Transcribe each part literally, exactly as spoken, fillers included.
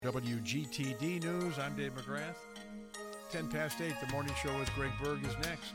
W G T D News, I'm Dave McGrath. ten past eight, the morning show with Greg Berg is next.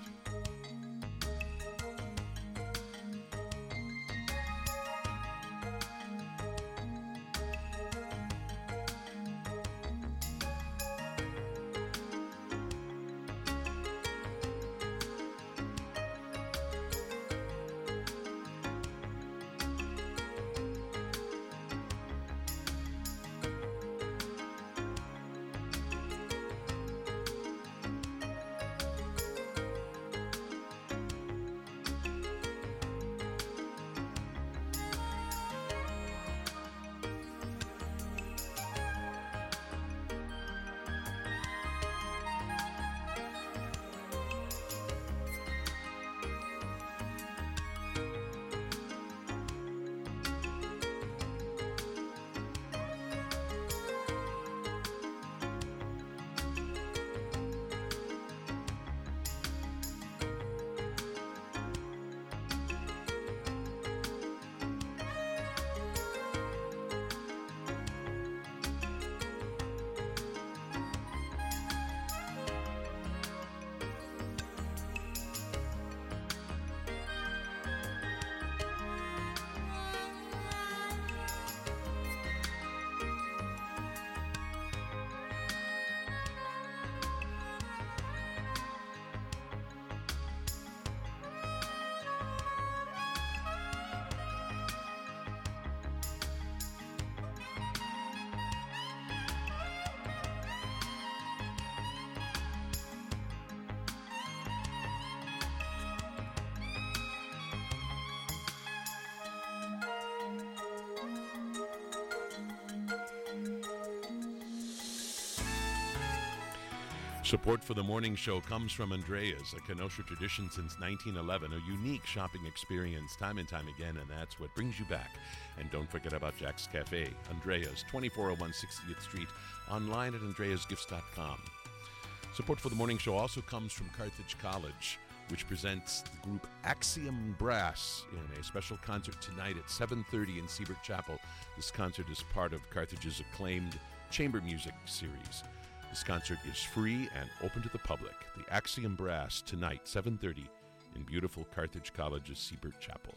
Support for the morning show comes from Andrea's, a Kenosha tradition since nineteen eleven, a unique shopping experience time and time again, and that's what brings you back. And don't forget about Jack's Cafe, Andrea's, twenty-four oh one sixtieth Street, online at andreas gifts dot com. Support for the morning show also comes from Carthage College, which presents the group Axiom Brass in a special concert tonight at seven thirty in Siebert Chapel. This concert is part of Carthage's acclaimed chamber music series. This concert is free and open to the public. The Axiom Brass tonight, seven thirty, in beautiful Carthage College's Siebert Chapel.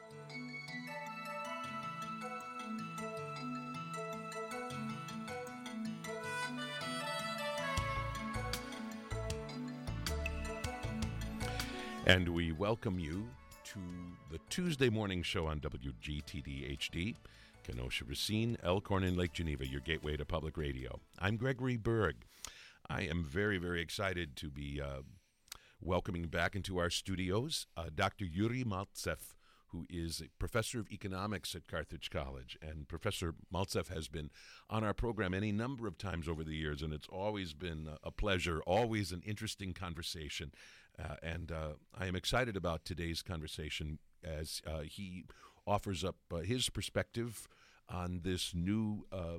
And we welcome you to the Tuesday morning show on W G T D H D. Kenosha, Racine, Elkhorn, and Lake Geneva, your gateway to public radio. I'm Gregory Berg. I am very, very excited to be uh, welcoming back into our studios uh, Doctor Yuri Maltsev, who is a professor of economics at Carthage College. And Professor Maltsev has been on our program any number of times over the years, and it's always been a pleasure, always an interesting conversation. Uh, and uh, I am excited about today's conversation as uh, he offers up uh, his perspective on this new uh,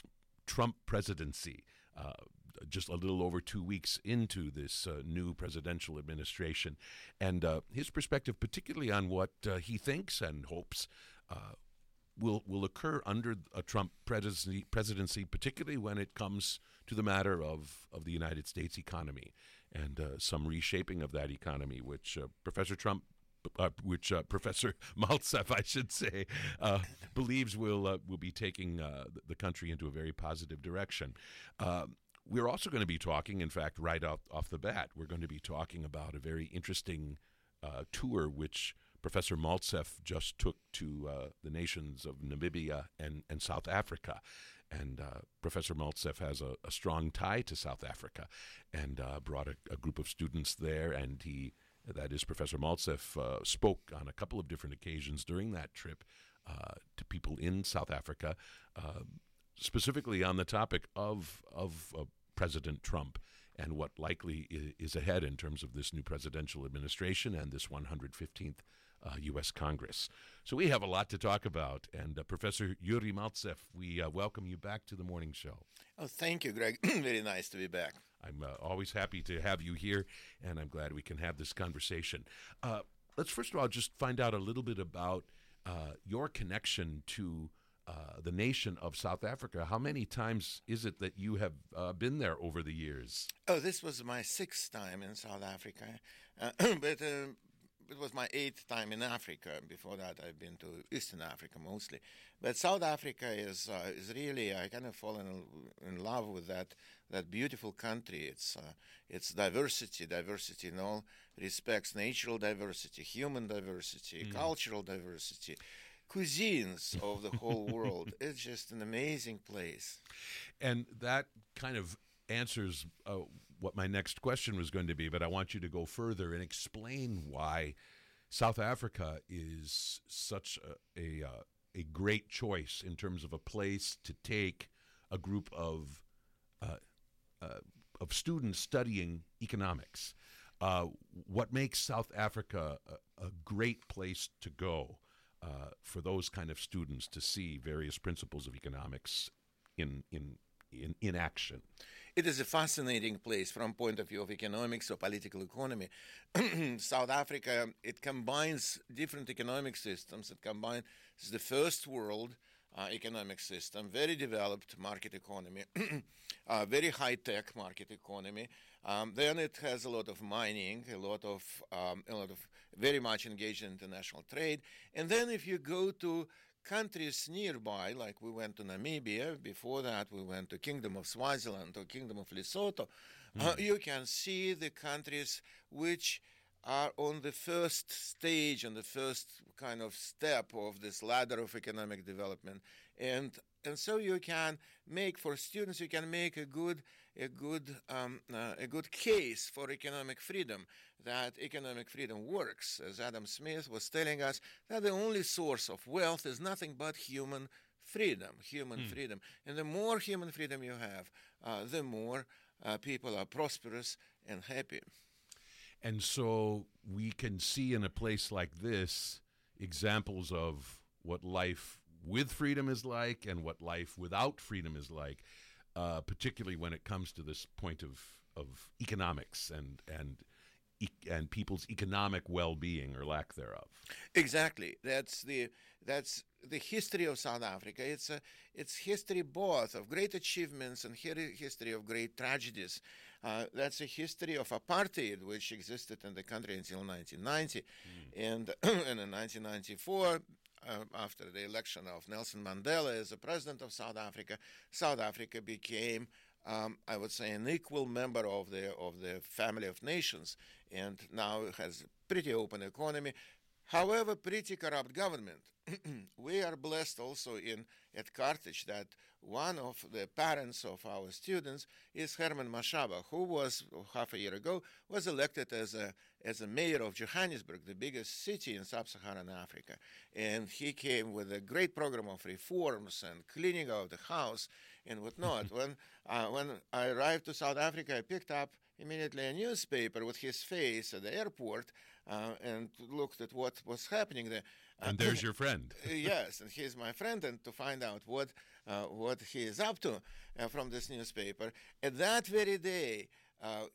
Trump presidency, uh, just a little over two weeks into this uh, new presidential administration, and uh, his perspective particularly on what uh, he thinks and hopes uh, will will occur under a Trump presidency, presidency, particularly when it comes to the matter of, of the United States economy and uh, some reshaping of that economy, which uh, Professor Trump Uh, which uh, Professor Maltsev, I should say, uh, believes will uh, will be taking uh, the country into a very positive direction. Uh, we're also going to be talking, in fact, right off, off the bat, we're going to be talking about a very interesting uh, tour which Professor Maltsev just took to uh, the nations of Namibia and, and South Africa. And uh, Professor Maltsev has a, a strong tie to South Africa and uh, brought a, a group of students there, and he That is, Professor Maltsev uh, spoke on a couple of different occasions during that trip uh, to people in South Africa, uh, specifically on the topic of of uh, President Trump and what likely is ahead in terms of this new presidential administration and this one hundred fifteenth uh, U S Congress. So we have a lot to talk about. And uh, Professor Yuri Maltsev, we uh, welcome you back to the morning show. Oh, thank you, Greg. Very nice to be back. I'm uh, always happy to have you here, and I'm glad we can have this conversation. Uh, let's first of all just find out a little bit about uh, your connection to uh, the nation of South Africa. How many times is it that you have uh, been there over the years? Oh, this was my sixth time in South Africa, uh, but uh, it was my eighth time in Africa. Before that, I've been to Eastern Africa mostly. But South Africa is uh, is really, I kind of fallen in, in love with that that beautiful country. It's uh, it's diversity, diversity in all respects: natural diversity, human diversity, mm. cultural diversity, cuisines of the whole world. It's just an amazing place. And that kind of answers uh, what my next question was going to be, but I want you to go further and explain why South Africa is such a a, uh, a great choice in terms of a place to take a group of uh, uh, of students studying economics. Uh, what makes South Africa a, a great place to go uh, for those kind of students to see various principles of economics in in in, in action? It is a fascinating place from point of view of economics or political economy. South Africa, it combines different economic systems. It combines the first world uh, economic system, very developed market economy, uh, very high-tech market economy. Um, then it has a lot of mining, a lot of um, a lot of very much engaged in international trade. And then if you go to countries nearby, like we went to Namibia, before that we went to Kingdom of Swaziland or Kingdom of Lesotho, mm. uh, you can see the countries which are on the first stage, on the first kind of step of this ladder of economic development. And and so you can make, for students, you can make a good a good um, uh, a good case for economic freedom, that economic freedom works. As Adam Smith was telling us, that the only source of wealth is nothing but human freedom, human mm. freedom. And the more human freedom you have, uh, the more uh, people are prosperous and happy. And so we can see in a place like this examples of what life with freedom is like and what life without freedom is like. Uh, particularly when it comes to this point of, of economics and and e- and people's economic well-being or lack thereof. Exactly. That's the that's the history of South Africa. It's a it's history both of great achievements and history of great tragedies. Uh, that's a history of apartheid, which existed in the country until nineteen ninety, mm. and, and in nineteen ninety-four. Uh, after the election of Nelson Mandela as the president of South Africa, South Africa became, um, I would say, an equal member of the of the family of nations, and now it has a pretty open economy. However, pretty corrupt government. We are blessed also in at Carthage that one of the parents of our students is Herman Mashaba, who was half a year ago was elected as a as a mayor of Johannesburg, the biggest city in sub-Saharan Africa, and he came with a great program of reforms and cleaning of the house and whatnot. when uh, when I arrived to South Africa, I picked up immediately a newspaper with his face at the airport uh, and looked at what was happening there. And there's your friend. Yes, and he's my friend, and to find out what uh, what he is up to uh, from this newspaper. At that very day, uh,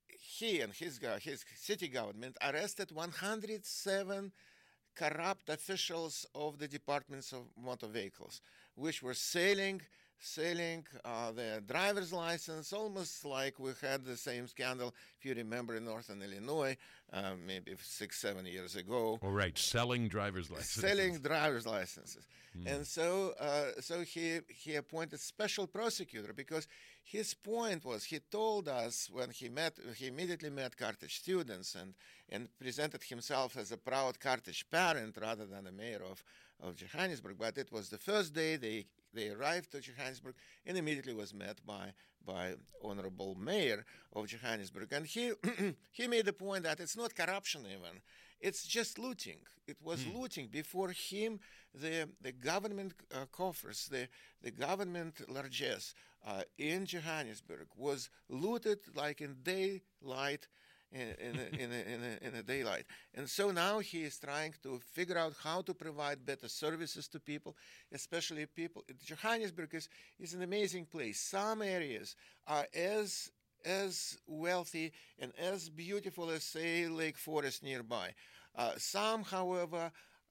he and his his city government arrested one hundred seven corrupt officials of the departments of motor vehicles, which were selling selling uh, the driver's license, almost like we had the same scandal, if you remember, in Northern Illinois, uh, maybe six, seven years ago. All right, selling driver's licenses. Selling driver's licenses. Mm. And so uh, so he, he appointed special prosecutor because his point was, he told us when he met, he immediately met Carthage students and, and presented himself as a proud Carthage parent rather than a mayor of, of Johannesburg. But it was the first day they They arrived to Johannesburg and immediately was met by by Honorable Mayor of Johannesburg. And he he made the point that it's not corruption even. It's just looting. It was mm. looting. Before him, the the government uh, coffers, the, the government largesse uh, in Johannesburg was looted like in daylight In, in, a, in, a, in, a, in a daylight. And so now he is trying to figure out how to provide better services to people, especially people. Johannesburg is, is an amazing place. Some areas are as as wealthy and as beautiful as, say, Lake Forest nearby. Uh, some, however,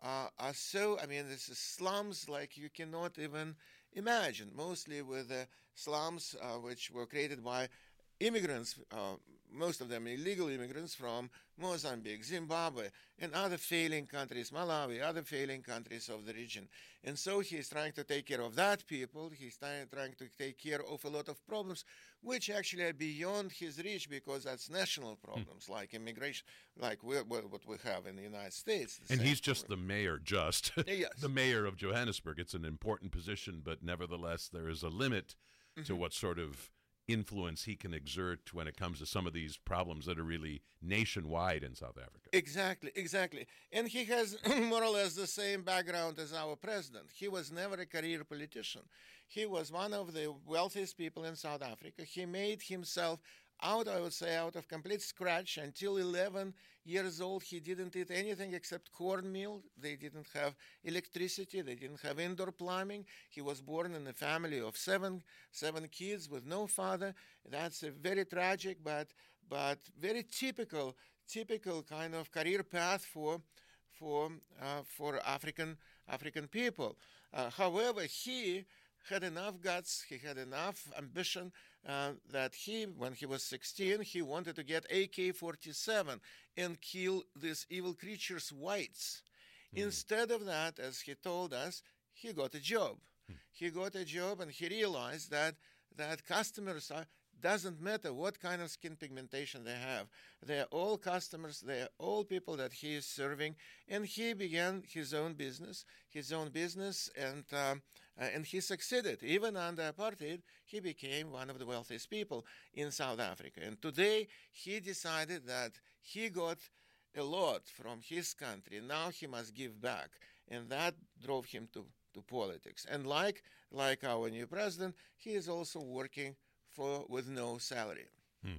uh, are so, I mean, this is slums like you cannot even imagine, mostly with uh, slums uh, which were created by immigrants, uh, most of them illegal immigrants from Mozambique, Zimbabwe, and other failing countries, Malawi, other failing countries of the region. And so he's trying to take care of that people. He's trying, trying to take care of a lot of problems which actually are beyond his reach because that's national problems mm. like immigration, like we, what we have in the United States. And he's just problem. the mayor, just yes. the mayor of Johannesburg. It's an important position, but nevertheless, there is a limit mm-hmm. to what sort of influence he can exert when it comes to some of these problems that are really nationwide in South Africa. Exactly, exactly. And he has more or less the same background as our president. He was never a career politician. He was one of the wealthiest people in South Africa. He made himself out, I would say, out of complete scratch. Until eleven years old, he didn't eat anything except cornmeal. They didn't have electricity. They didn't have indoor plumbing. He was born in a family of seven, seven kids with no father. That's a very tragic, but but very typical, typical kind of career path for for uh, for African African people. Uh, however, he had enough guts, he had enough ambition uh, that he, when he was sixteen, he wanted to get A K forty-seven and kill these evil creatures, whites. Mm. Instead of that, as he told us, he got a job. Mm. He got a job and he realized that, that customers are, doesn't matter what kind of skin pigmentation they have. They are all customers, they are all people that he is serving, and he began his own business, his own business, and um, uh, and he succeeded. Even under apartheid, he became one of the wealthiest people in South Africa. And today, he decided that he got a lot from his country. Now he must give back, and that drove him to, to politics. And like like our new president, he is also working for with no salary. Hmm.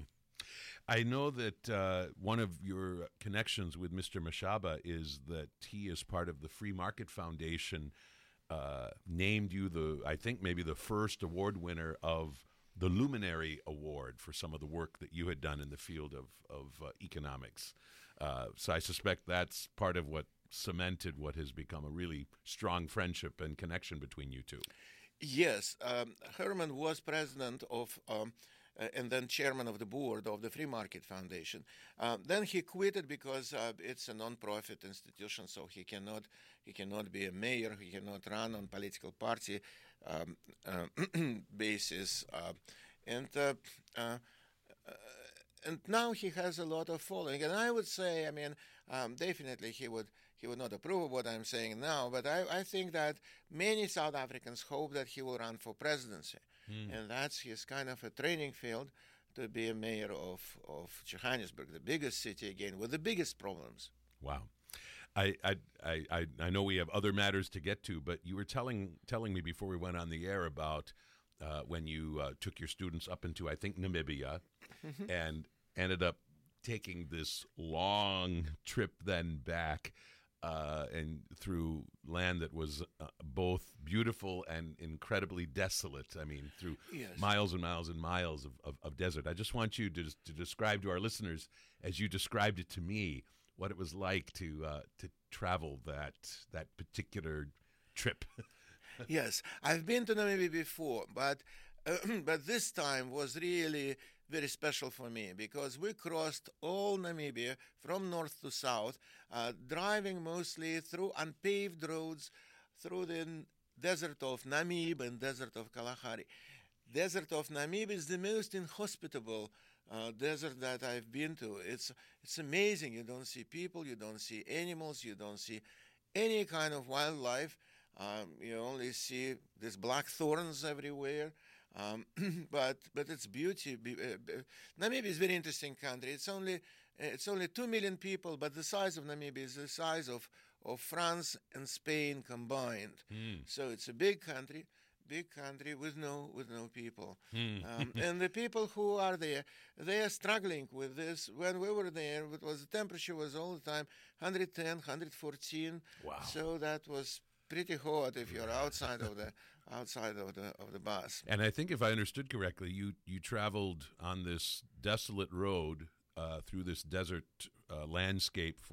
I know that uh, one of your connections with Mister Mashaba is that he is part of the Free Market Foundation, uh, named you the, I think maybe the first award winner of the Luminary Award for some of the work that you had done in the field of, of uh, economics. Uh, so I suspect that's part of what cemented what has become a really strong friendship and connection between you two. Yes, um, Herman was president of, um, uh, and then chairman of the board of the Free Market Foundation. Uh, then he quit because uh, it's a non-profit institution, so he cannot he cannot be a mayor. He cannot run on political party um, uh, basis, uh, and uh, uh, and now he has a lot of following. And I would say, I mean, um, definitely he would. He would not approve of what I'm saying now, but I, I think that many South Africans hope that he will run for presidency. Mm. And that's his kind of a training field to be a mayor of, of Johannesburg, the biggest city, again, with the biggest problems. Wow. I, I, I, I know we have other matters to get to, but you were telling telling me before we went on the air about uh, when you uh, took your students up into, I think, Namibia mm-hmm. and ended up taking this long trip then back. Uh, and through land that was uh, both beautiful and incredibly desolate. I mean, through yes. miles and miles and miles of, of, of desert. I just want you to, to describe to our listeners, as you described it to me, what it was like to uh, to travel that that particular trip. Yes, I've been to Namibia before, but uh, but this time was really very special for me because we crossed all Namibia from north to south, uh, driving mostly through unpaved roads through the desert of Namib and desert of Kalahari. Desert of Namib is the most inhospitable uh, desert that I've been to. It's it's amazing. You don't see people, you don't see animals, you don't see any kind of wildlife. Um, you only see these black thorns everywhere. Um, but but its beauty. Uh, Namibia is a very interesting country. It's only it's only two million people, but the size of Namibia is the size of, of France and Spain combined. Mm. So it's a big country, big country with no with no people. Mm. Um, and the people who are there, they are struggling with this. When we were there, it was the temperature was all the time one ten, one fourteen. Wow. So that was pretty hot if you're outside of the outside of the of the bus. And I think if I understood correctly, you you traveled on this desolate road uh, through this desert uh, landscape for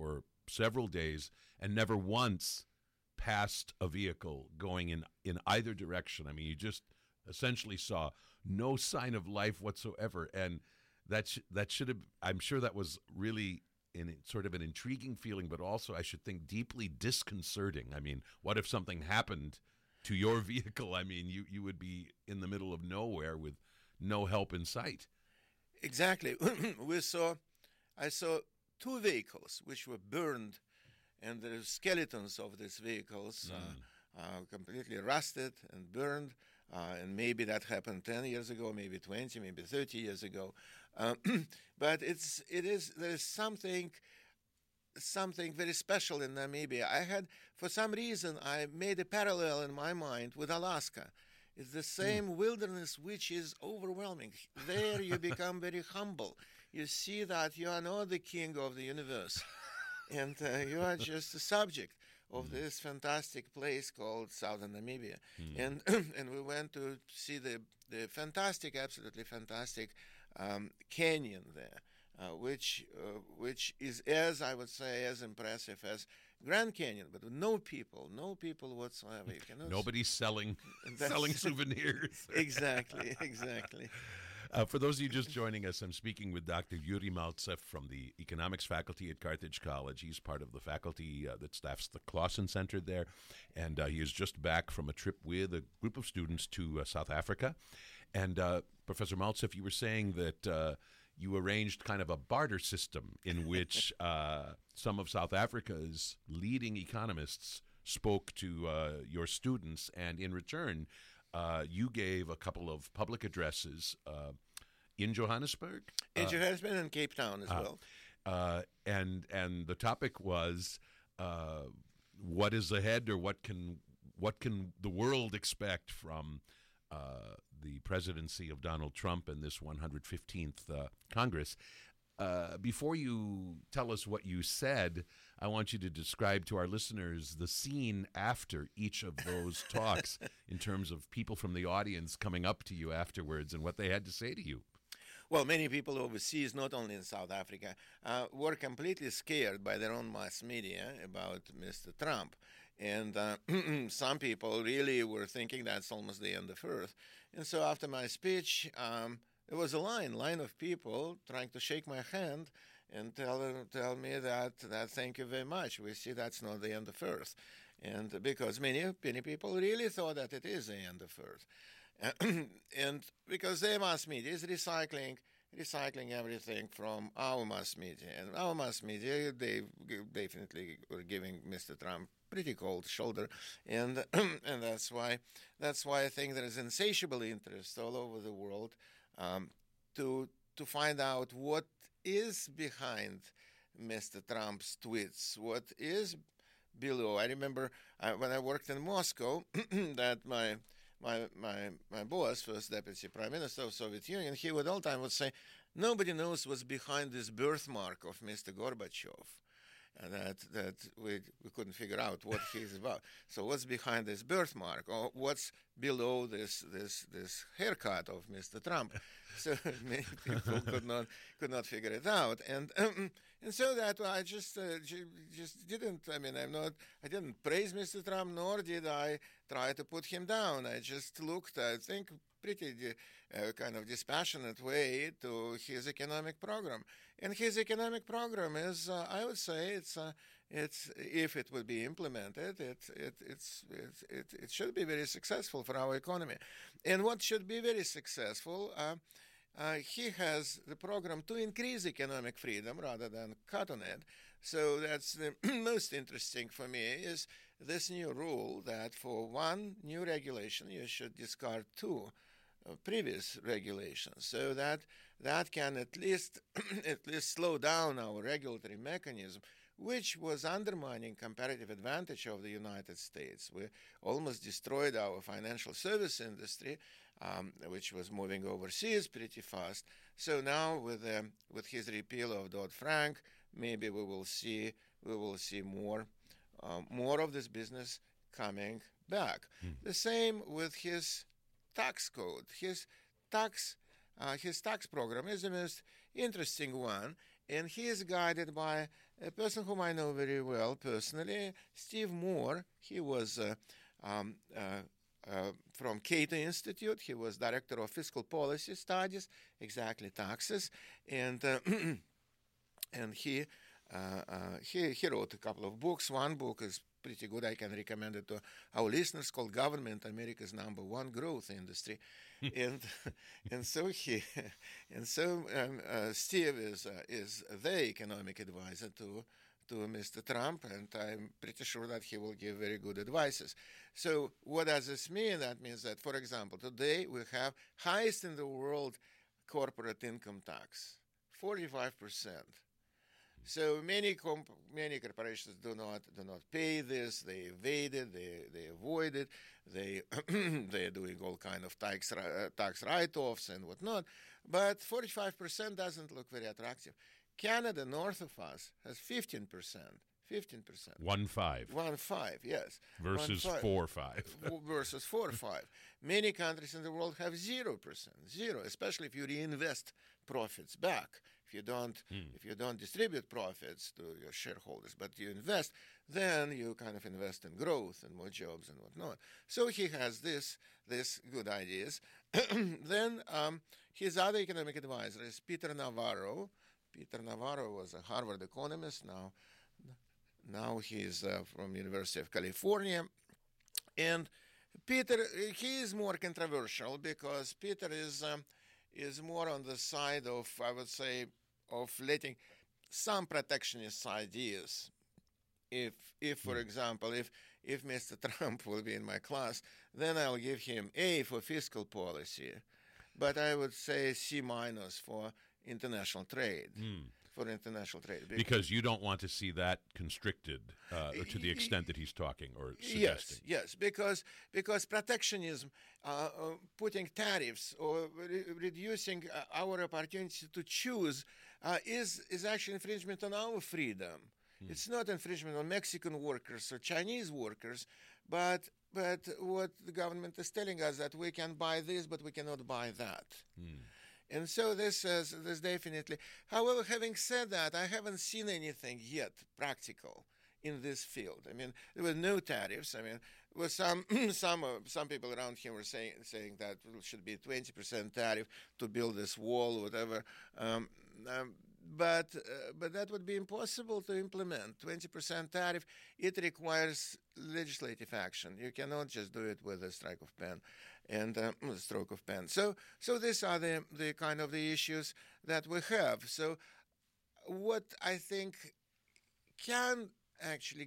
several days and never once passed a vehicle going in, in either direction. I mean, you just essentially saw no sign of life whatsoever. And that, sh- that should have, I'm sure that was really in sort of an intriguing feeling, but also I should think deeply disconcerting. I mean, what if something happened to your vehicle? I mean, you, you would be in the middle of nowhere with no help in sight. Exactly. we saw, I saw two vehicles which were burned, and the skeletons of these vehicles mm. uh, uh, completely rusted and burned. Uh, and maybe that happened ten years ago, maybe twenty, maybe thirty years ago. Uh, but it's it is there is something something very special in Namibia. I had, for some reason, I made a parallel in my mind with Alaska. It's the same mm. wilderness which is overwhelming. There you become very humble. You see that you are not the king of the universe, and uh, you are just a subject of mm. this fantastic place called Southern Namibia. Mm. And and we went to see the, the fantastic, absolutely fantastic um, canyon there, uh, which uh, which is, as I would say, as impressive as Grand Canyon, but with no people, no people whatsoever. You cannot Nobody's selling selling souvenirs. Exactly, exactly. Uh, for those of you just joining us, I'm speaking with Doctor Yuri Maltsev from the economics faculty at Carthage College. He's part of the faculty uh, that staffs the Clausen Center there, and uh, he is just back from a trip with a group of students to uh, South Africa. And uh, Professor Maltsev, you were saying that uh, you arranged kind of a barter system in which uh, some of South Africa's leading economists spoke to uh, your students, and in return, Uh, you gave a couple of public addresses uh, in Johannesburg, in uh, Johannesburg and Cape Town as uh, well, uh, and and the topic was uh, what is ahead, or what can what can the world expect from uh, the presidency of Donald Trump and this one hundred fifteenth uh, Congress. Uh, before you tell us what you said, I want you to describe to our listeners the scene after each of those talks in terms of people from the audience coming up to you afterwards and what they had to say to you. Well, many people overseas, not only in South Africa, uh, were completely scared by their own mass media about Mister Trump. And uh, some people really were thinking that's almost the end of Earth. And so after my speech, um, there was a line, line of people trying to shake my hand and tell tell me that, that thank you very much. We see that's not the end of Earth. And because many, many people really thought that it is the end of Earth. And because their mass media is recycling recycling everything from our mass media. And our mass media, they definitely were giving Mister Trump pretty cold shoulder, and and that's why that's why I think there is insatiable interest all over the world um, to to find out what is behind Mister Trump's tweets, what is below. I remember uh, when I worked in Moscow that my my my my boss, first deputy prime minister of Soviet Union, he would all the time would say, nobody knows what's behind this birthmark of Mister Gorbachev. And that that we we couldn't figure out what he's about. So what's behind this birthmark, or what's below this this this haircut of Mister Trump? So many people could not could not figure it out, and um, and so that I just uh, just didn't. I mean, I'm not. I didn't praise Mister Trump, nor did I try to put him down. I just looked, I think, pretty uh, kind of dispassionate way to his economic program. And his economic program is, uh, I would say, it's uh, it's if it would be implemented, it it it's, it's it it should be very successful for our economy. And what should be very successful, uh, uh, he has the program to increase economic freedom rather than cut on it. So that's the most interesting for me is this new rule that for one new regulation you should discard two Uh, previous regulations, so that that can at least at least slow down our regulatory mechanism, which was undermining comparative advantage of the United States. We almost destroyed our financial service industry, um, which was moving overseas pretty fast. So now with um, with his repeal of Dodd-Frank, maybe we will see we will see more um, more of this business coming back. Hmm. The same with his tax code. His tax, uh, his tax program is the most interesting one, and he is guided by a person whom I know very well personally, Steve Moore. He was uh, um, uh, uh, from Cato Institute. He was director of fiscal policy studies, exactly taxes, and uh, and he, uh, uh, he he wrote a couple of books. One book is pretty good. I can recommend it to our listeners, called "Government: America's Number One Growth Industry." and and so he and so um, uh, Steve is uh, is the economic advisor to to Mister Trump, and I'm pretty sure that he will give very good advices. So what does this mean? That means that, for example, today we have highest in the world corporate income tax, forty-five percent. So many comp- many corporations do not do not pay this. They evade it. They they avoid it. They they're doing all kind of tax uh, tax write-offs and whatnot. But forty-five percent doesn't look very attractive. Canada, north of us, has fifteen percent. Fifteen percent. One five. One five, yes. Versus One five. four five. Versus four five. Many countries in the world have zero percent. Zero, especially if you reinvest profits back. If you don't, hmm. if you don't distribute profits to your shareholders, but you invest, then you kind of invest in growth and more jobs and whatnot. So he has this, this good ideas. Then um, his other economic advisor is Peter Navarro. Peter Navarro was a Harvard economist. Now, now he's uh, from University of California, and Peter he is more controversial because Peter is um, is more on the side of, I would say, of letting some protectionist ideas. If, if for example, if if Mister Trump will be in my class, then I'll give him A for fiscal policy, but I would say C minus for international trade. Mm. For international trade. Because, because you don't want to see that constricted uh, to the extent that he's talking or suggesting. Yes, yes, because because protectionism, uh, uh, putting tariffs or re- reducing uh, our opportunity to choose uh, is, is actually infringement on our freedom. Hmm. It's not infringement on Mexican workers or Chinese workers, but but what the government is telling us that we can buy this, but we cannot buy that. Hmm. And so this is this definitely. However, having said that, I haven't seen anything yet practical in this field. I mean, there were no tariffs. I mean, there were some some uh, some people around here were saying saying that it should be twenty percent tariff to build this wall, whatever. Um, um, but uh, but that would be impossible to implement. twenty percent tariff. It requires legislative action. You cannot just do it with a strike of pen and uh, a stroke of pen. So so these are the the kind of the issues that we have. So what I think can actually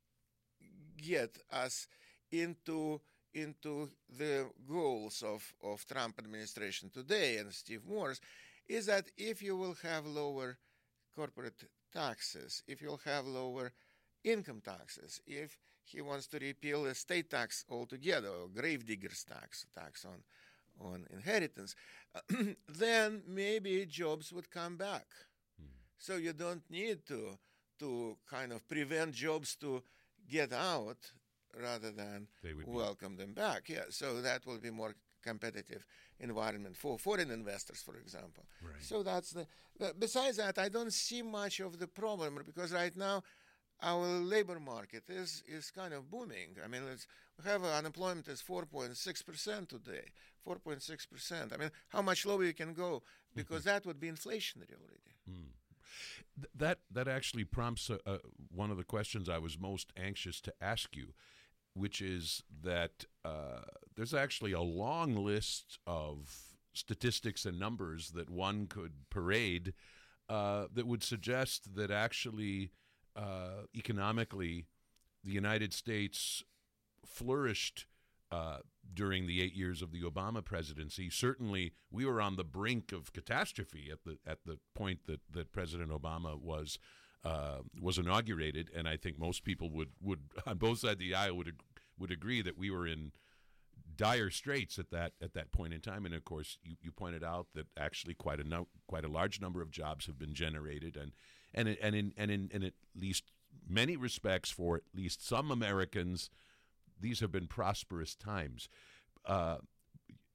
get us into into the goals of, of Trump administration today and Steve Moore's is that if you will have lower corporate taxes, if you'll have lower income taxes, if he wants to repeal the state tax altogether, or gravediggers tax, tax on, on inheritance, uh, then maybe jobs would come back. Hmm. So you don't need to to kind of prevent jobs to get out rather than welcome them back. Yeah, so that will be more competitive environment for foreign investors, for example. Right. So that's the. Besides that, I don't see much of the problem because right now our labor market is is kind of booming. I mean, it's, we have uh, unemployment is four point six percent today. four point six percent. I mean, how much lower you can go? Because mm-hmm. that would be inflationary already. Mm. Th- that that actually prompts uh, uh, one of the questions I was most anxious to ask you, which is that uh, there's actually a long list of statistics and numbers that one could parade uh, that would suggest that actually uh, economically the United States flourished uh, during the eight years of the Obama presidency. Certainly, we were on the brink of catastrophe at the at the point that, that President Obama was uh, was inaugurated, and I think most people would, would on both sides of the aisle would would agree that we were in dire straits at that at that point in time. And of course, you, you pointed out that actually quite a no, quite a large number of jobs have been generated, and and and in and in, in at least many respects, for at least some Americans, these have been prosperous times. Uh,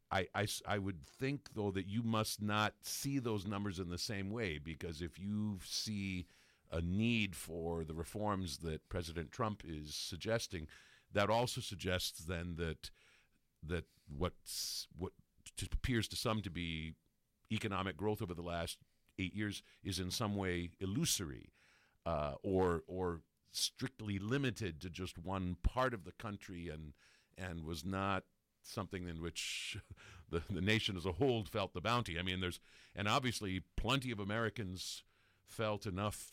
I, I, I would think, though, that you must not see those numbers in the same way, because if you see a need for the reforms that President Trump is suggesting, that also suggests then that that what's, what appears to some to be economic growth over the last eight years is in some way illusory, uh, or or strictly limited to just one part of the country, and and was not something in which the, the nation as a whole felt the bounty. I mean, there's, and obviously plenty of Americans felt enough,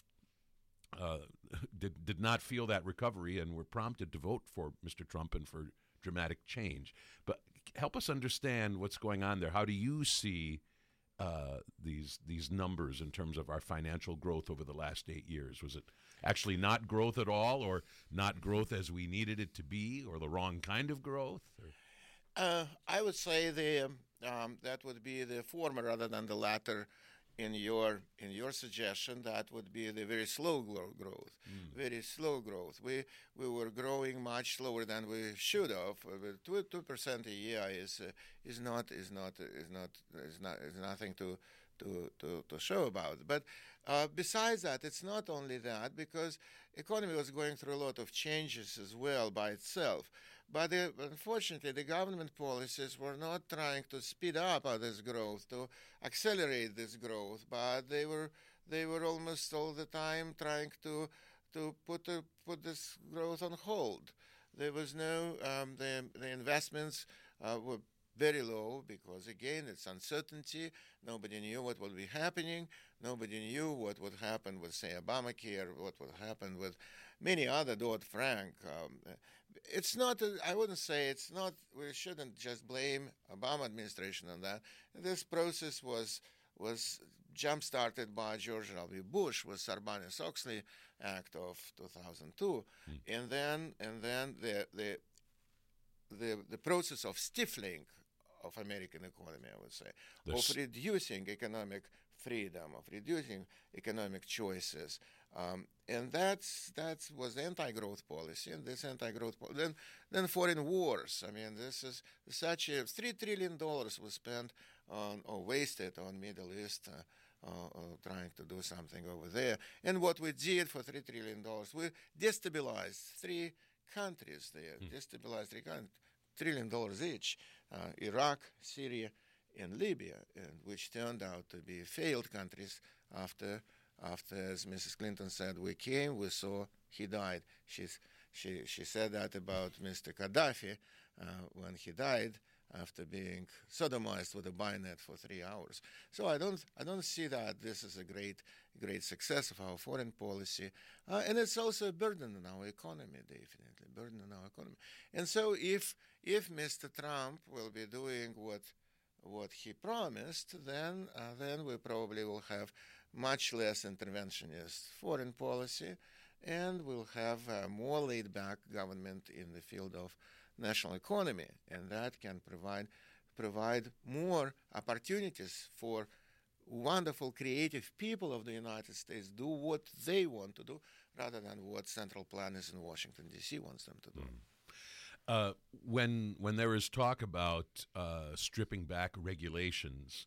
uh, did, did not feel that recovery and were prompted to vote for Mister Trump and for dramatic change. But help us understand what's going on there. How do you see uh, these these numbers in terms of our financial growth over the last eight years? Was it actually not growth at all, or not growth as we needed it to be, or the wrong kind of growth? Or? Uh, I would say the um, that would be the former rather than the latter. In your in your suggestion, that would be the very slow grow, growth, mm. very slow growth. We we were growing much slower than we should have. Two two percent a year is uh, is not is not is not is not is nothing to to to, to show about. But uh, besides that, it's not only that, because economy was going through a lot of changes as well by itself. But uh, unfortunately, the government policies were not trying to speed up uh, this growth, to accelerate this growth, but they were they were almost all the time trying to to put uh, put this growth on hold. There was no um, the the investments uh, were very low because, again, it's uncertainty. Nobody knew what would be happening. Nobody knew what would happen with, say, Obamacare, what would happen with many other Dodd-Frank. Um, it's not, a, I wouldn't say it's not, we shouldn't just blame Obama administration on that. This process was was jump-started by George W. Bush with Sarbanes-Oxley Act of two thousand two. Mm. And then and then the, the, the, the process of stifling of American economy, I would say, this. of reducing economic freedom, of reducing economic choices, um, and that's that was anti-growth policy. And this anti-growth policy, then then foreign wars. I mean, this is such a three trillion dollars was spent on or wasted on Middle East. Uh, Uh, uh, trying to do something over there. And what we did for three trillion dollars, we destabilized three countries there, mm. destabilized three countries, trillion dollars each, uh, Iraq, Syria, and Libya, and which turned out to be failed countries after, after, as Missus Clinton said, we came, we saw, he died. She's, she, she said that about Mister Gaddafi uh, when he died, after being sodomized with a bayonet for three hours. So I don't, I don't see that this is a great, great success of our foreign policy, uh, and it's also a burden on our economy, definitely, burden on our economy. And so, if, if Mister Trump will be doing what, what he promised, then, uh, then we probably will have much less interventionist foreign policy, and we'll have a more laid-back government in the field of national economy, and that can provide provide more opportunities for wonderful creative people of the United States do what they want to do rather than what central planners in Washington, D C wants them to do. Mm. Uh, when when there is talk about uh, stripping back regulations,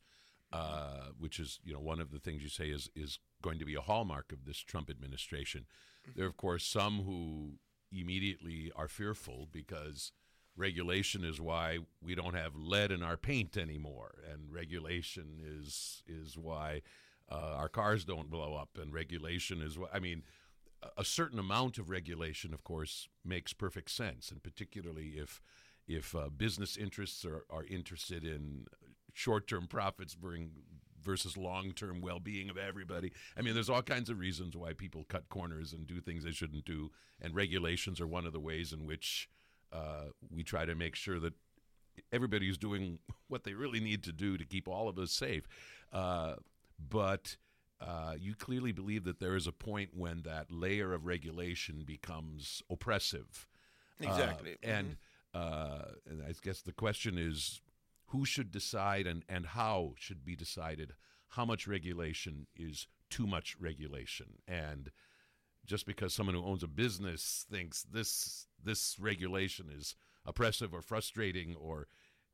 uh, which is, you know, one of the things you say is is going to be a hallmark of this Trump administration, mm-hmm. there are, of course, some who immediately are fearful because regulation is why we don't have lead in our paint anymore, and regulation is is why uh, our cars don't blow up, and regulation is why, I mean, a certain amount of regulation, of course, makes perfect sense, and particularly if if uh, business interests are, are interested in short-term profits bring versus long-term well-being of everybody. I mean, there's all kinds of reasons why people cut corners and do things they shouldn't do, and regulations are one of the ways in which uh, we try to make sure that everybody's doing what they really need to do to keep all of us safe. Uh, but uh, you clearly believe that there is a point when that layer of regulation becomes oppressive. Exactly. Uh, and, uh, and I guess the question is, who should decide, and, and how should be decided how much regulation is too much regulation? And just because someone who owns a business thinks this this regulation is oppressive or frustrating, or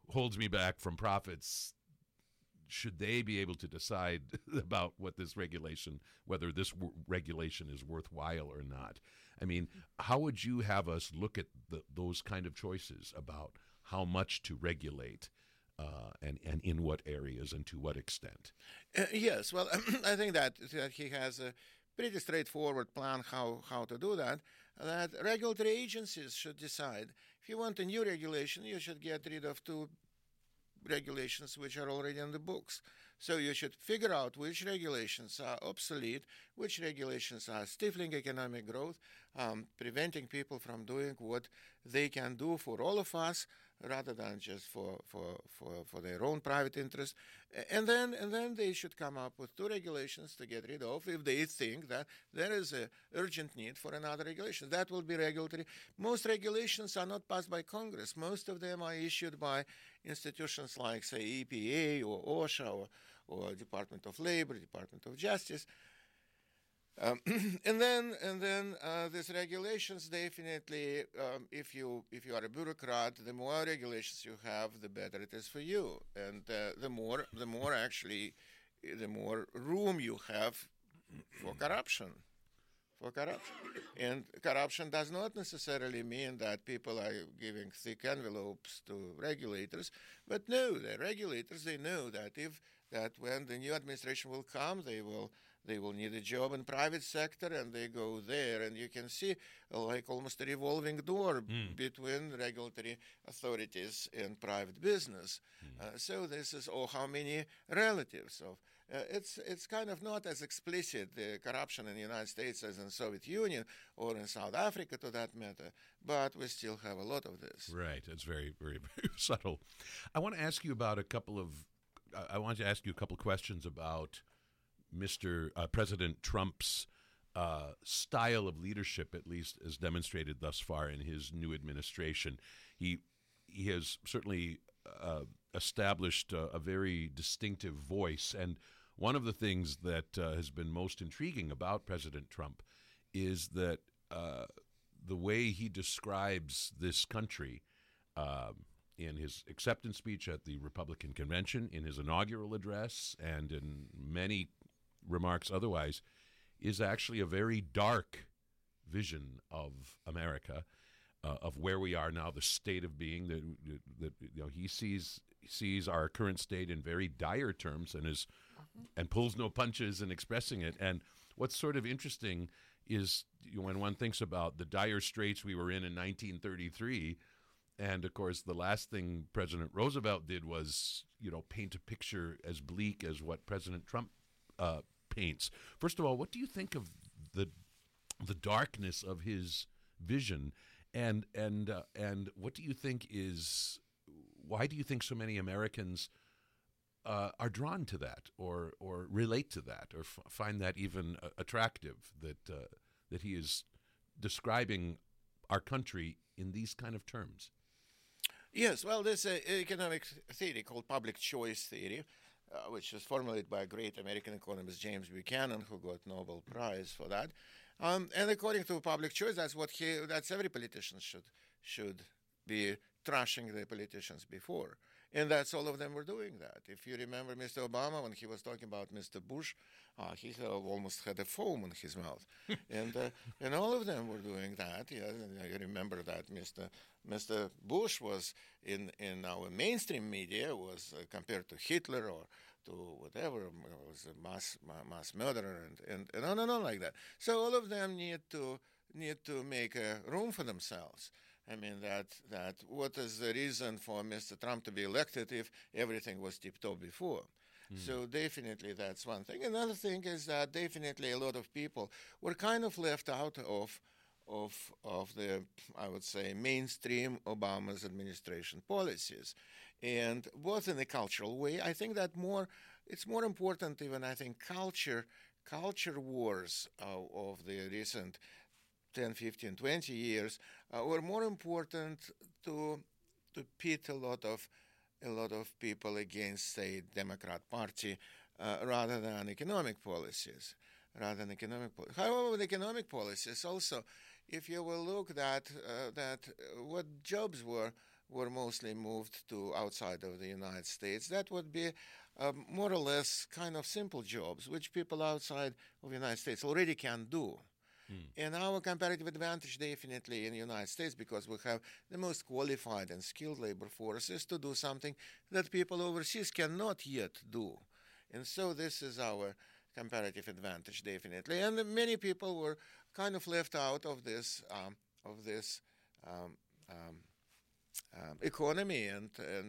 holds me back from profits, should they be able to decide about what this regulation, whether this w- regulation is worthwhile or not? I mean, how would you have us look at the, those kind of choices about how much to regulate uh, and, and in what areas and to what extent? Uh, yes, well, I think that, that he has a pretty straightforward plan how, how to do that, that regulatory agencies should decide. If you want a new regulation, you should get rid of two regulations which are already in the books. So you should figure out which regulations are obsolete, which regulations are stifling economic growth, um, preventing people from doing what they can do for all of us, rather than just for, for, for, for their own private interest. And then and then they should come up with two regulations to get rid of if they think that there is an urgent need for another regulation. That will be regulatory. Most regulations are not passed by Congress. Most of them are issued by institutions like, say, E P A or OSHA or, or Department of Labor, Department of Justice. Um, and then, and then uh, these regulations definitely, um, if you if you are a bureaucrat, the more regulations you have, the better it is for you, and uh, the more the more actually, the more room you have for corruption, for corruption. And corruption does not necessarily mean that people are giving thick envelopes to regulators, but no, the regulators, they know that if that when the new administration will come, they will. They will need a job in private sector, and they go there. And you can see uh, like almost a revolving door mm. between regulatory authorities and private business. Mm. Uh, so this is, oh, how many relatives of uh, it's it's kind of not as explicit, the corruption in the United States as in Soviet Union or in South Africa, to that matter. But we still have a lot of this. Right. It's very, very, very subtle. I want to ask you about a couple of. I want to ask you a couple questions about Mister Uh, President Trump's uh, style of leadership, at least as demonstrated thus far in his new administration. He he has certainly uh, established a, a very distinctive voice, and one of the things that uh, has been most intriguing about President Trump is that uh, the way he describes this country uh, in his acceptance speech at the Republican convention, in his inaugural address, and in many remarks otherwise, is actually a very dark vision of America, uh, of where we are now, the state of being. That, that you know, he sees sees our current state in very dire terms, and is mm-hmm. and pulls no punches in expressing it. And what's sort of interesting is, you know, when one thinks about the dire straits we were in in nineteen thirty-three. And, of course, the last thing President Roosevelt did was, you know, paint a picture as bleak as what President Trump uh, paints. First of all, what do you think of the the darkness of his vision, and and uh, and what do you think is why do you think so many Americans uh, are drawn to that, or or relate to that, or f- find that even uh, attractive, that uh, that he is describing our country in these kind of terms? Yes, well, there's an economic theory called public choice theory, uh, which was formulated by a great American economist, James Buchanan, who got Nobel Prize for that. Um, and according to public choice, that's what he, that's every politician should should be trashing the politicians before. And that's all of them were doing that. If you remember Mister Obama, when he was talking about Mister Bush, uh, he uh, almost had a foam in his mouth. and uh, and all of them were doing that. Yeah, I remember that Mister Mister Bush was in, in our mainstream media, was uh, compared to Hitler or to whatever, was a mass mass murderer, and, and, and on and on like that. So all of them need to need to make a room for themselves. I mean, that that what is the reason for Mister Trump to be elected if everything was tip-top before? Mm. So definitely that's one thing. Another thing is that definitely a lot of people were kind of left out of of of the, I would say, mainstream Obama's administration policies. And both in a cultural way, I think that more, it's more important even, I think, culture, culture wars uh, of the recent ten, fifteen, twenty years uh, were more important to to pit a lot of a lot of people against, say, Democrat Party uh, rather than economic policies. Rather than economic policies. However, with economic policies also, if you will look that uh, that uh, what jobs were were mostly moved to outside of the United States. That would be um, more or less kind of simple jobs, which people outside of the United States already can do. Mm. And our comparative advantage definitely in the United States, because we have the most qualified and skilled labor force, is to do something that people overseas cannot yet do. And so this is our comparative advantage, definitely. And many people were kind of left out of this um, of this um, um, um, economy, and and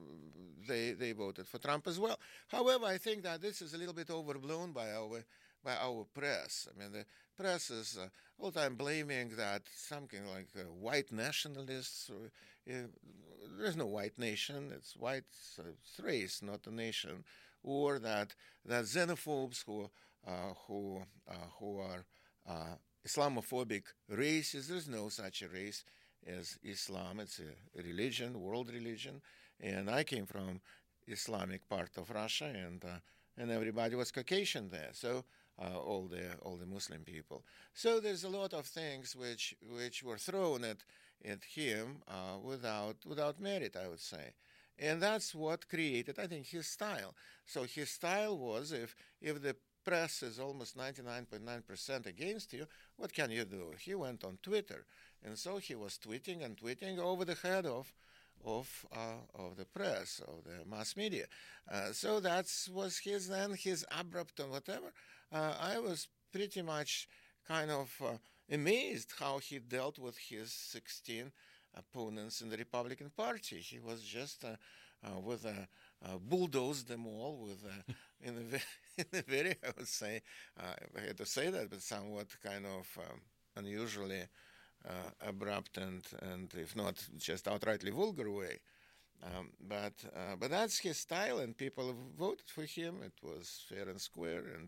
they they voted for Trump as well. However, I think that this is a little bit overblown by our by our press. I mean, the press is uh, all the time blaming that something like uh, white nationalists. Or, uh, there's no white nation. It's white uh, it's race, not a nation. Or that that xenophobes who uh, who uh, who are uh, Islamophobic races. There's no such a race as Islam. It's a religion, world religion, and I came from Islamic part of Russia, and uh, and everybody was Caucasian there. So uh, all the all the Muslim people. So there's a lot of things which which were thrown at at him uh, without without merit, I would say. And that's what created, I think, his style. So his style was, if if the press is almost ninety-nine point nine percent against you, what can you do? He went on Twitter, and so he was tweeting and tweeting over the head of of uh, of the press, of the mass media. Uh, so that was his then his abrupt and whatever. Uh, I was pretty much kind of uh, amazed how he dealt with his sixteen opponents in the Republican Party. He was just uh, uh, with a uh, bulldozed them all with a, in, a very, in a very, I would say, uh, I had to say that, but somewhat kind of um, unusually uh, abrupt and, and if not just outrightly vulgar way. Um, but uh, but that's his style, and people voted for him. It was fair and square. And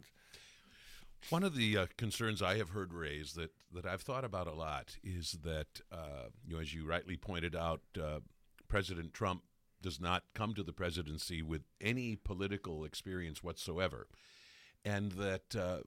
one of the uh, concerns I have heard raised that, that I've thought about a lot is that, uh, you know, as you rightly pointed out, uh, President Trump does not come to the presidency with any political experience whatsoever, and that uh,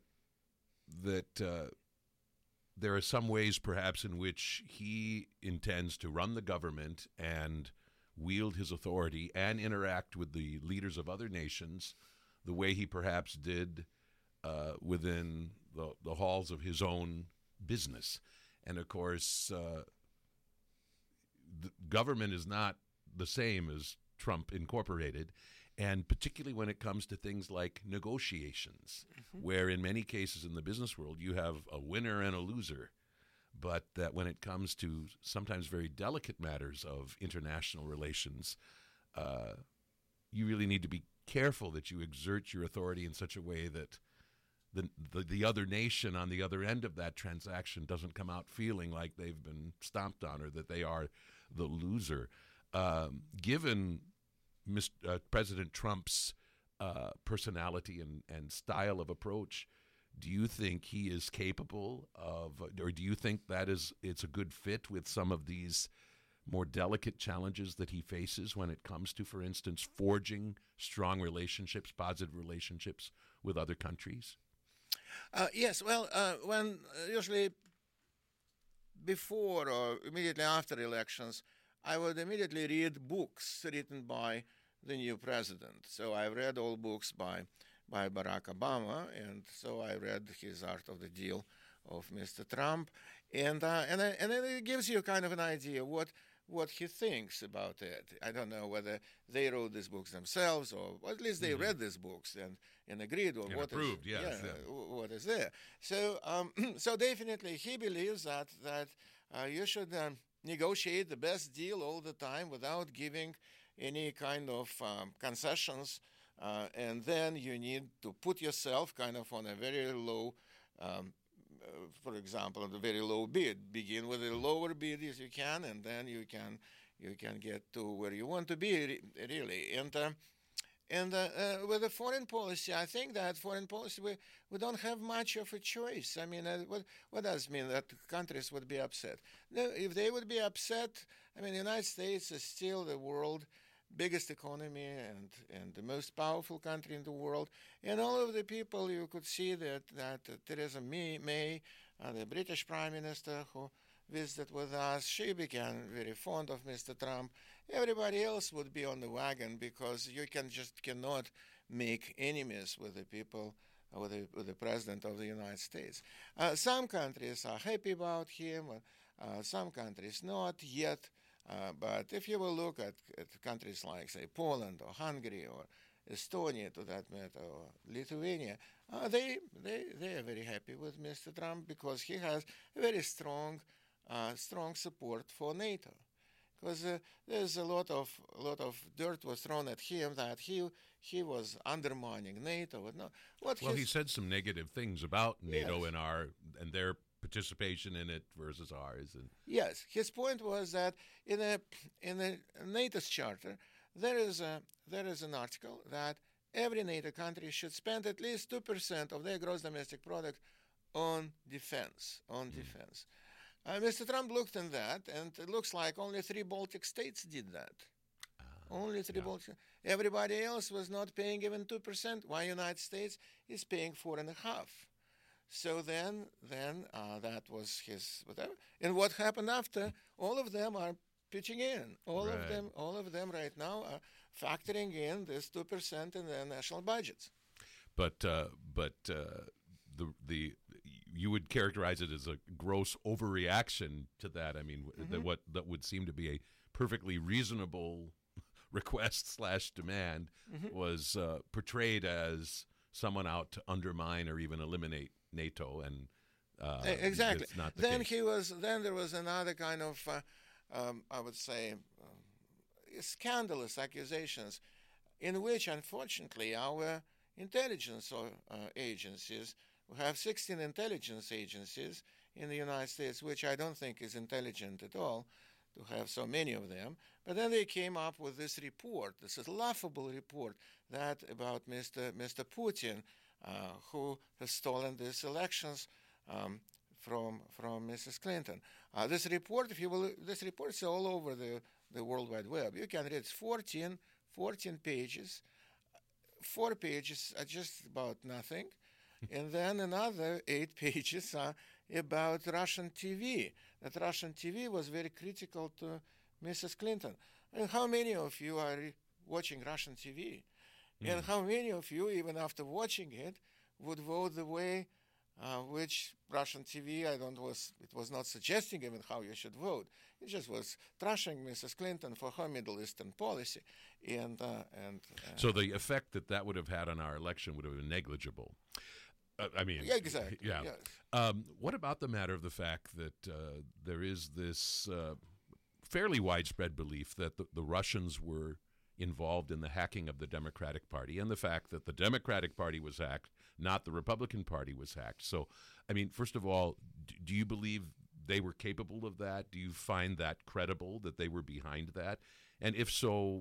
that uh, there are some ways, perhaps, in which he intends to run the government and wield his authority and interact with the leaders of other nations the way he perhaps did Uh, within the, the halls of his own business. And, of course, uh, the government is not the same as Trump Incorporated, and particularly when it comes to things like negotiations, mm-hmm. where in many cases in the business world you have a winner and a loser, but that when it comes to sometimes very delicate matters of international relations, uh, you really need to be careful that you exert your authority in such a way that The, the the other nation on the other end of that transaction doesn't come out feeling like they've been stomped on or that they are the loser. Um, given Mister Uh, President Trump's uh, personality and, and style of approach, do you think he is capable of, or do you think that is it's a good fit with some of these more delicate challenges that he faces when it comes to, for instance, forging strong relationships, positive relationships with other countries? Uh, yes, well, uh, when uh, usually before or immediately after elections, I would immediately read books written by the new president. So I read all books by by Barack Obama, and so I read his Art of the Deal of Mister Trump, and uh, and and then it gives you kind of an idea what. what he thinks about it. I don't know whether they wrote these books themselves, or at least they mm-hmm. read these books and, and agreed on and what approved, is yes, yeah, yeah. what is there. So um, so definitely he believes that that uh, you should um, negotiate the best deal all the time without giving any kind of um, concessions, uh, and then you need to put yourself kind of on a very low um, Uh, for example, at a very low bid. Begin with a lower bid as you can, and then you can you can get to where you want to be, re- really. And uh, and uh, uh, with the foreign policy, I think that foreign policy we, we don't have much of a choice. I mean, uh, what what does it mean that countries would be upset? No, if they would be upset, I mean, the United States is still the world biggest economy and, and the most powerful country in the world, and all of the people, you could see that that uh, Theresa May, May uh, the British Prime Minister, who visited with us. She became very fond of Mister Trump. Everybody else would be on the wagon because you can just cannot make enemies with the people, with the, with the president of the United States. Uh, some countries are happy about him, uh, some countries not yet. Uh, but if you will look at, at countries like, say, Poland or Hungary or Estonia, to that matter, or Lithuania, uh, they, they, they are very happy with Mister Trump because he has a very strong, uh, strong support for NATO. Because uh, there's a lot of a lot of dirt was thrown at him that he he was undermining NATO. But no, what well, his, he said some negative things about NATO yes. and our and their participation in it versus ours. And yes, his point was that in a in a NATO's charter there is a there is an article that every NATO country should spend at least two percent of their gross domestic product on defense. On mm. defense. Uh, Mister Trump looked at that, and it looks like only three Baltic states did that. Uh, only three yeah. Baltic. Everybody else was not paying even two percent. While United States is paying four and a half. So then, then uh, that was his whatever. And what happened after? All of them are pitching in. All right. of them, all of them right now are factoring in this two percent in their national budgets. But uh, but uh, the the. You would characterize it as a gross overreaction to that. I mean, mm-hmm. that what that would seem to be a perfectly reasonable request slash demand mm-hmm. was uh, portrayed as someone out to undermine or even eliminate NATO, and uh, exactly. It's not the then case. he was. Then there was another kind of, uh, um, I would say, um, scandalous accusations, in which, unfortunately, our intelligence uh, agencies. We have sixteen intelligence agencies in the United States, which I don't think is intelligent at all to have so many of them. But then they came up with this report, this is laughable report, that about Mister Mister Putin, uh, who has stolen these elections um, from from Missus Clinton. Uh, this report, if you will, this report is all over the, the World Wide Web. You can read it's fourteen, fourteen pages. Four pages are just about nothing. And then another eight pages are about Russian T V. That Russian T V was very critical to Missus Clinton. And how many of you are watching Russian T V? Mm. And how many of you, even after watching it, would vote the way uh, which Russian T V, I don't was, it was not suggesting even how you should vote. It just was trashing Missus Clinton for her Middle Eastern policy. And, uh, and uh, so the effect that that would have had on our election would have been negligible. Uh, I mean, yeah, exactly. Yeah. Yes. Um, what about the matter of the fact that uh, there is this uh, fairly widespread belief that the, the Russians were involved in the hacking of the Democratic Party, and the fact that the Democratic Party was hacked, not the Republican Party was hacked? So, I mean, first of all, d- do you believe they were capable of that? Do you find that credible, that they were behind that? And if so,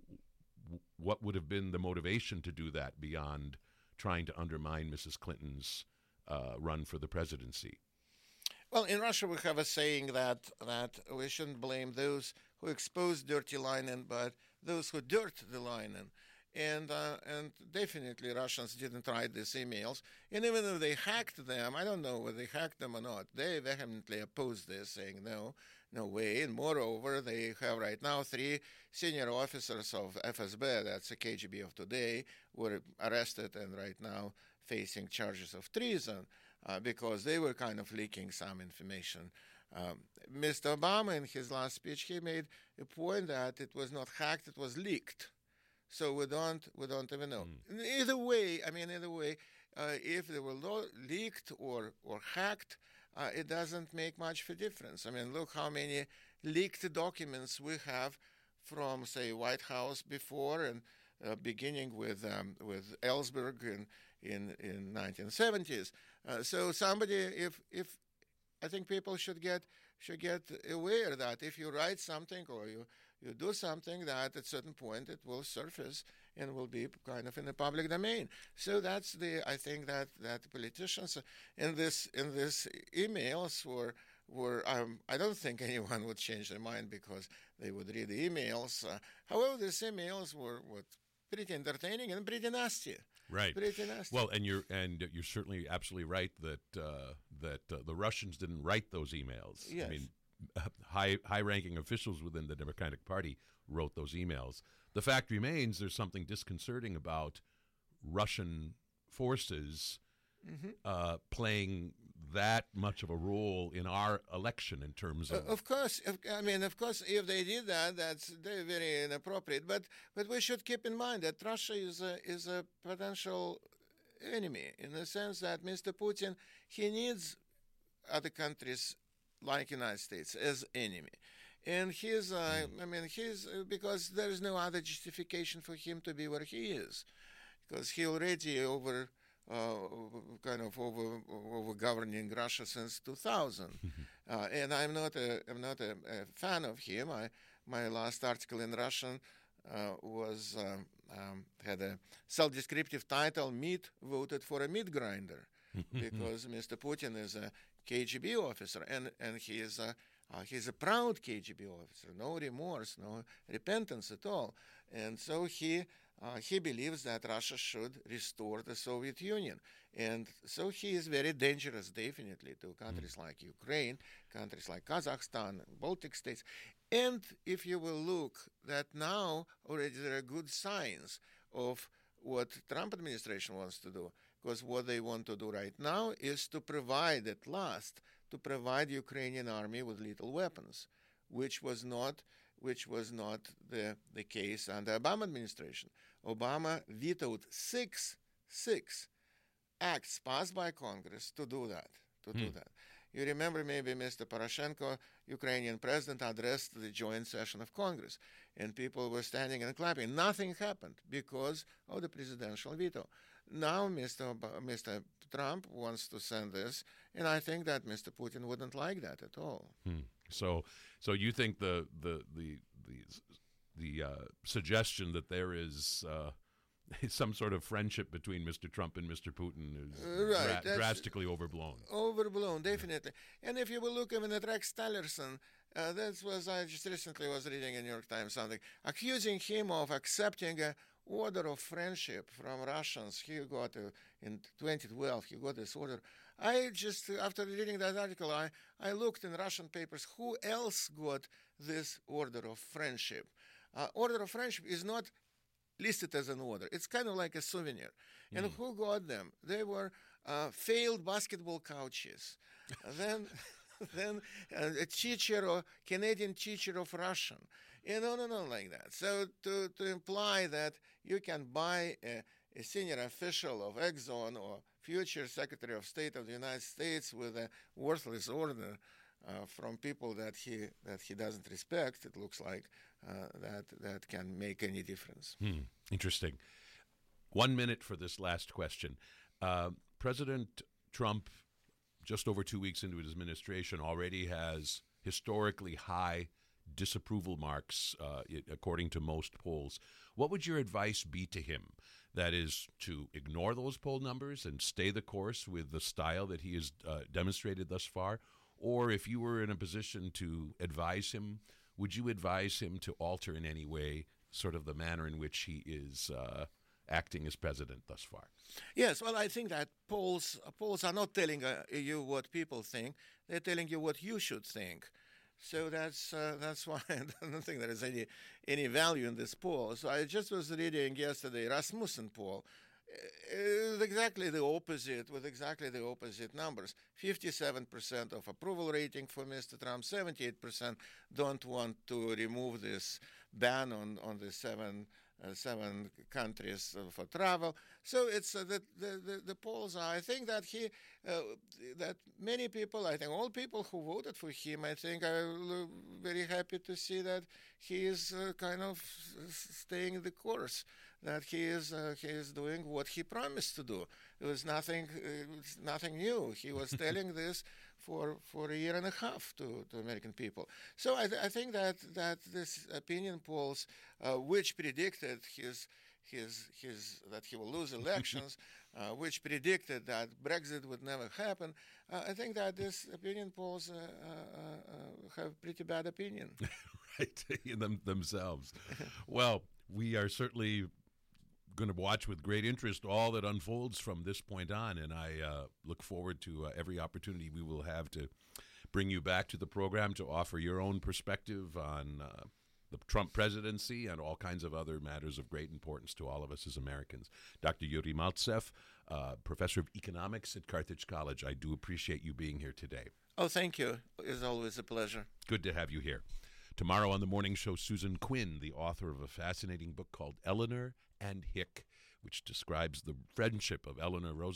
w- what would have been the motivation to do that beyond trying to undermine Missus Clinton's uh, run for the presidency? Well, in Russia we have a saying that that we shouldn't blame those who expose dirty linen, but those who dirt the linen. And uh, and definitely Russians didn't write these emails. And even if they hacked them, I don't know whether they hacked them or not, they vehemently opposed this, saying no, no way. And moreover, they have right now three senior officers of F S B, that's the K G B of today, were arrested and right now facing charges of treason uh, because they were kind of leaking some information. Um, Mister Obama, in his last speech, he made a point that it was not hacked, it was leaked. So we don't we don't even know. Mm. Either way, I mean, either way, uh, if they were lo- leaked or or hacked, uh, it doesn't make much of a difference. I mean, look how many leaked documents we have from, say, White House before, and uh, beginning with um, with Ellsberg in in in nineteen seventies. Uh, so somebody, if if I think people should get should get aware that if you write something or you you do something, that at a certain point it will surface and will be kind of in the public domain. So that's the I think that that politicians in this in this emails were were um, I don't think anyone would change their mind because they would read the emails. Uh, however, these emails were, were pretty entertaining and pretty nasty. Right. Pretty nasty. Well, and you're and you're certainly absolutely right that uh, that uh, the Russians didn't write those emails. Yes. I mean, high high-ranking officials within the Democratic Party wrote those emails. The fact remains, there's something disconcerting about Russian forces mm-hmm. uh, playing that much of a role in our election in terms of... Uh, of course, of, I mean, of course, if they did that, that's very, very inappropriate. But but we should keep in mind that Russia is a, is a potential enemy in the sense that Mister Putin, he needs other countries like United States as enemy. And he's, uh, mm. I mean, he's, uh, because there is no other justification for him to be where he is. Because he already over... Uh, kind of over, over governing Russia since two thousand, uh, and I'm not a I'm not a, a fan of him. I, my last article in Russian uh, was um, um, had a self-descriptive title: "Meat voted for a meat grinder," because Mister Putin is a K G B officer, and and he is a uh, he's a proud K G B officer, no remorse, no repentance at all, and so he. Uh, he believes that Russia should restore the Soviet Union. And so he is very dangerous, definitely, to countries mm. like Ukraine, countries like Kazakhstan, Baltic states. And if you will look, that now already there are good signs of what Trump administration wants to do. Because what they want to do right now is to provide, at last, to provide Ukrainian army with lethal weapons, which was not... which was not the, the case under Obama administration. Obama vetoed six, six acts passed by Congress to do that, to hmm. do that. You remember maybe Mister Poroshenko, Ukrainian president, addressed the joint session of Congress, and people were standing and clapping. Nothing happened because of the presidential veto. Now Mister Ob- Mister Trump wants to send this, and I think that Mister Putin wouldn't like that at all. Hmm. So, so you think the the the the, the uh, suggestion that there is uh, some sort of friendship between Mister Trump and Mister Putin is right, dra- drastically overblown? Overblown, definitely. And if you will look even at Rex Tillerson, uh, that was I just recently was reading in New York Times something accusing him of accepting a order of friendship from Russians. He got uh, in twenty twelve. He got this order. I just, after reading that article, I, I looked in Russian papers who else got this order of friendship. Uh, order of friendship is not listed as an order. It's kind of like a souvenir. Mm. And who got them? They were uh, failed basketball coaches. then then uh, a teacher, or Canadian teacher of Russian. And on and on like that. So to, to imply that you can buy a, a senior official of Exxon or future Secretary of State of the United States with a worthless order uh, from people that he that he doesn't respect, it looks like uh, that that can make any difference. Hmm. Interesting. One minute for this last question. Uh, President Trump, just over two weeks into his administration, already has historically high disapproval marks, uh, it, according to most polls. What would your advice be to him? That is, to ignore those poll numbers and stay the course with the style that he has uh, demonstrated thus far? Or if you were in a position to advise him, would you advise him to alter in any way sort of the manner in which he is uh, acting as president thus far? Yes, well, I think that polls, uh, polls are not telling uh, you what people think. They're telling you what you should think. So that's uh, that's why I don't think there is any any value in this poll. So I just was reading yesterday Rasmussen poll. It's exactly the opposite, with exactly the opposite numbers. fifty-seven percent of approval rating for Mister Trump, seventy-eight percent don't want to remove this ban on, on the seven uh, seven countries uh, for travel. So it's uh, the, the, the, the polls are, I think that he, uh, that many people, I think all people who voted for him, I think are very happy to see that he is uh, kind of staying the course, that he is uh, he is doing what he promised to do. It was nothing, uh, nothing new. He was telling this for for a year and a half to, to American people. So I, th- I think that that this opinion polls, uh, which predicted his his his that he will lose elections, uh, which predicted that Brexit would never happen, uh, I think that these opinion polls uh, uh, uh, have pretty bad opinion. Right, in them, themselves. Well, we are certainly going to watch with great interest all that unfolds from this point on, and I uh, look forward to uh, every opportunity we will have to bring you back to the program to offer your own perspective on uh, the Trump presidency and all kinds of other matters of great importance to all of us as Americans. Doctor Yuri Maltsev, uh, professor of economics at Carthage College, I do appreciate you being here today. Oh, thank you. It's always a pleasure. Good to have you here. Tomorrow on the morning show, Susan Quinn, the author of a fascinating book called Eleanor and Hick, which describes the friendship of Eleanor Roosevelt